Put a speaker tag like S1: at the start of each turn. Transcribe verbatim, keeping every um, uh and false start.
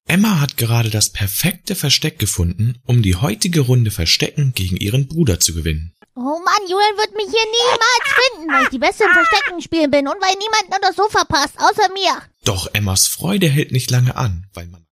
S1: Emma hat gerade das perfekte Versteck gefunden, um die heutige Runde Verstecken gegen ihren Bruder zu gewinnen.
S2: Oh Mann, Julian wird mich hier niemals finden, weil ich die Beste im Verstecken spielen bin und weil niemand nur das Sofa passt, außer mir.
S1: Doch Emmas Freude hält nicht lange an, weil man